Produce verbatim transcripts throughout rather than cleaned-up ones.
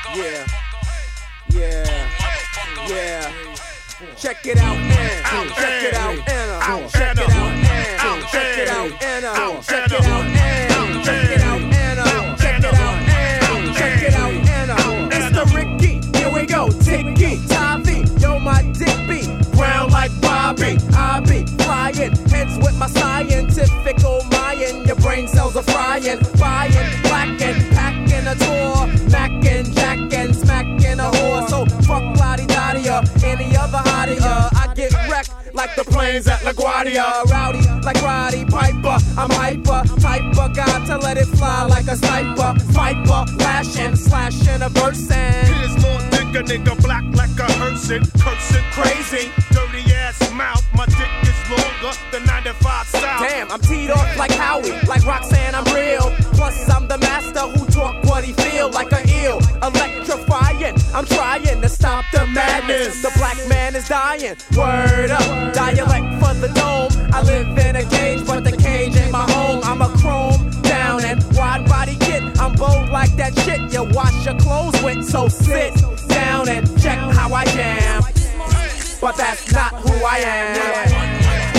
Yeah, yeah, yeah. Check it out, and check it out, and check it out, and check it out, and check it out, and check it out, and check it out, and check it out, and it's the Ricky. Here we go, Tiki, Tavi, yo my dick beat, brown like Bobby. I be flying, heads with my scientific old Mayan. Your brain cells are frying, buying, blacking, packing a tour, macking, jacking, smacking a whore. So fuck Lottie Dottie or any other hottie. Uh, I get wrecked like the planes at LaGuardia. Rowdy like Roddy Piper. I'm hyper, type of guy to let it fly like a sniper. Viper, lashing, slashing a verse and here's more dick, a nigga black like a Herson, cursing crazy, dirty ass mouth. My dick is longer than ninety-five South. Damn, I'm teed off like Howie, like Roxanne, I'm real. Plus I'm the master who talk what he feel like a eel. Electrifying, I'm trying to stop the madness. The black man is dying, word up, dialect for the dome. I live in a cage, but the cage ain't my home. I'm a chrome down and wide body kid. I'm bold like that shit you wash your clothes with. So sit down and check how I jam. But that's not who I am.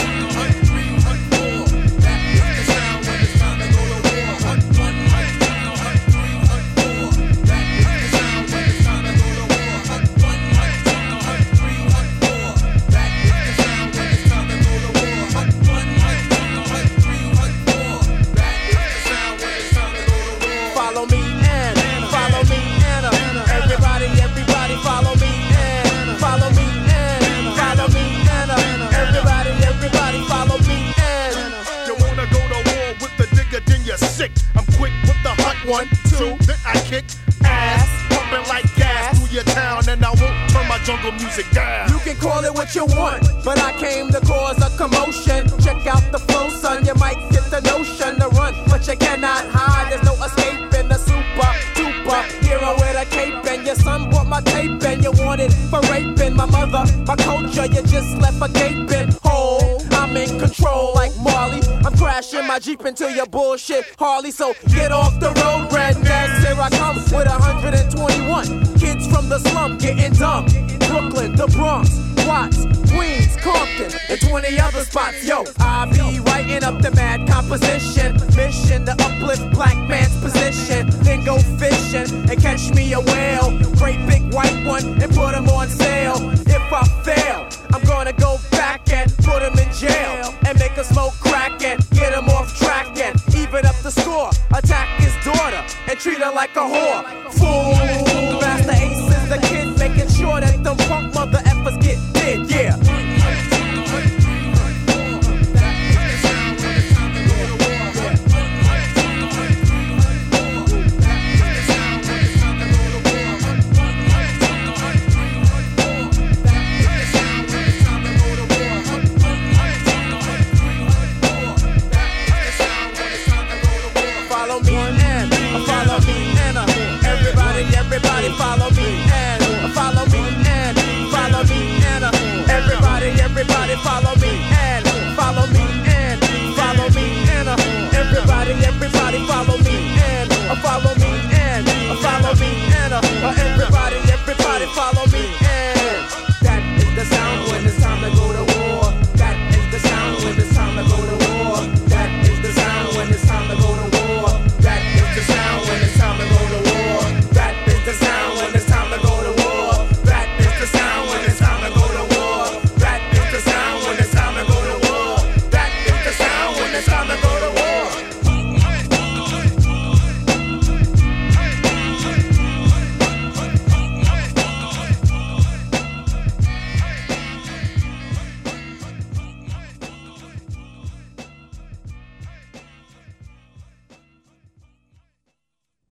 Sick. I'm quick with the hot one, two, then I kick ass, pumping like gas through your town, and I won't turn my jungle music down. You can call it what you want, but I came to cause a commotion. Check out the flow, son, you might get the notion to run, but you cannot hide. There's no escaping the super, duper hero with a cape, and your son bought my tape, and you wanted for raping my mother, my culture. You just left a gaping hole. I'm in control like Marley. I'm crashing my Jeep into your bullshit Harley. So get off the road, rednecks. Here I come with one hundred twenty-one kids from the slum getting dumb. Brooklyn, the Bronx, Watts, Queens, Compton, and twenty other spots. Yo, I be writing up the mad composition. Mission to uplift black man's position. Then go fishing and catch me a whale. Great big white one and put him on sale. If I fail, I'm gonna go back and put him in jail. And make him smoke crack and get him off track and even up the score. Attack his daughter and treat her like a whore. Fool.